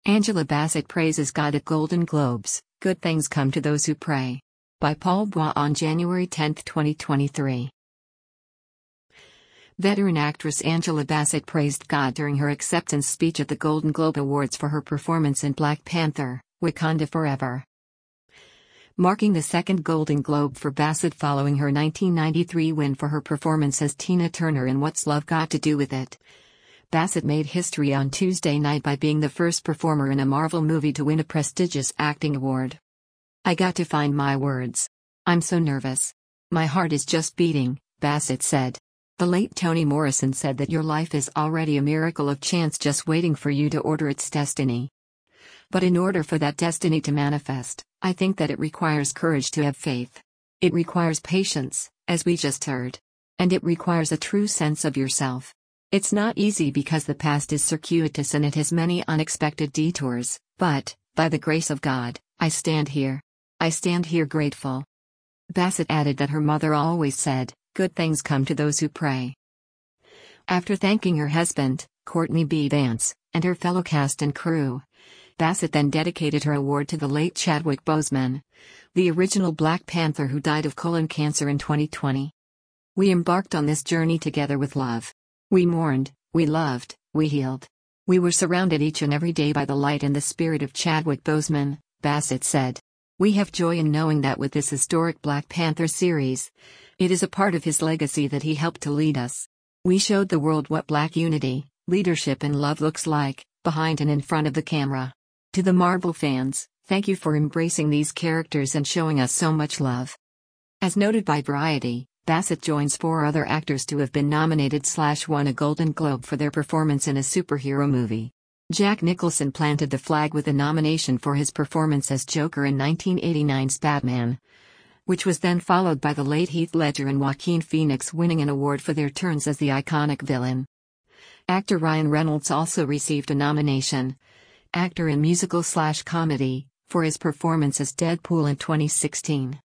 Angela Bassett praises God at Golden Globes, Good Things Come to Those Who Pray. By Paul Bois on January 10, 2023. Veteran actress Angela Bassett praised God during her acceptance speech at the Golden Globe Awards for her performance in Black Panther, Wakanda Forever. Marking the second Golden Globe for Bassett following her 1993 win for her performance as Tina Turner in What's Love Got to Do with It. Bassett made history on Tuesday night by being the first performer in a Marvel movie to win a prestigious acting award. "I got to find my words. I'm so nervous. My heart is just beating," Bassett said. The late Toni Morrison said that your life is already a miracle of chance just waiting for you to order its destiny. But in order for that destiny to manifest, I think that it requires courage to have faith. It requires patience, as we just heard. And it requires a true sense of yourself. It's not easy because the past is circuitous and it has many unexpected detours, but, by the grace of God, I stand here. I stand here grateful. Bassett added that her mother always said, "Good things come to those who pray." After thanking her husband, Courtney B. Vance, and her fellow cast and crew, Bassett then dedicated her award to the late Chadwick Boseman, the original Black Panther who died of colon cancer in 2020. "We embarked on this journey together with love. We mourned, we loved, we healed. We were surrounded each and every day by the light and the spirit of Chadwick Boseman," Bassett said. "We have joy in knowing that with this historic Black Panther series, it is a part of his legacy that he helped to lead us. We showed the world what Black unity, leadership and love looks like, behind and in front of the camera. To the Marvel fans, thank you for embracing these characters and showing us so much love." As noted by Variety, Bassett joins 4 other actors to have been nominated/won a Golden Globe for their performance in a superhero movie. Jack Nicholson planted the flag with a nomination for his performance as Joker in 1989's Batman, which was then followed by the late Heath Ledger and Joaquin Phoenix winning an award for their turns as the iconic villain. Actor Ryan Reynolds also received a nomination, actor in musical/comedy, for his performance as Deadpool in 2016.